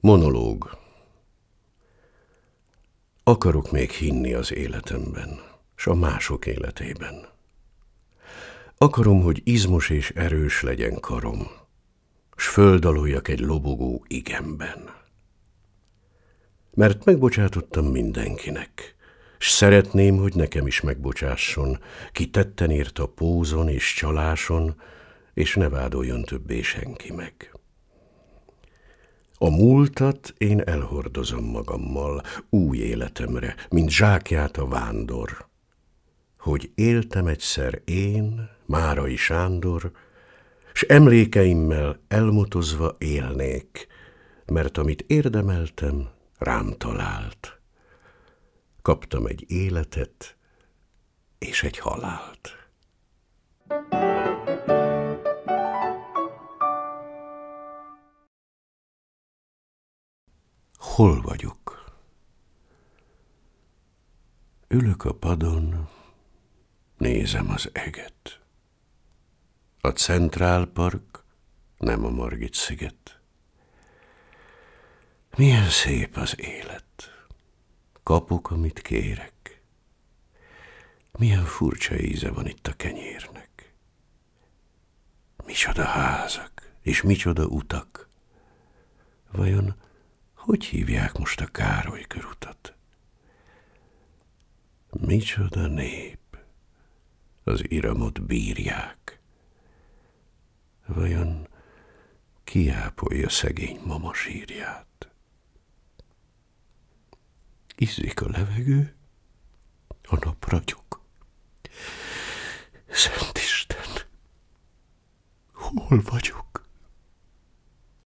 Monológ. Akarok még hinni az életemben, s a mások életében. Akarom, hogy izmos és erős legyen karom, s földaloljak egy lobogó igenben. Mert megbocsátottam mindenkinek, s szeretném, hogy nekem is megbocsásson, ki tetten ért a pózon és csaláson, és ne vádoljon többé senki meg. A múltat én elhordozom magammal új életemre, mint zsákját a vándor, hogy éltem egyszer én, Márai Sándor, s emlékeimmel elmotozva élnék, mert amit érdemeltem, rám talált. Kaptam egy életet és egy halált. Hol vagyok? Ülök a padon, nézem az eget. A Central Park, nem a Margit-sziget. Milyen szép az élet. Kapok, amit kérek. Milyen furcsa íze van itt a kenyérnek. Micsoda házak, és micsoda utak. Vajon hogy hívják most a Károly körutat? Micsoda nép, az iramot bírják. Vajon ki ápolja szegény mama sírját? Izzik a levegő, a nap ragyog. Szent Isten, hol vagyok?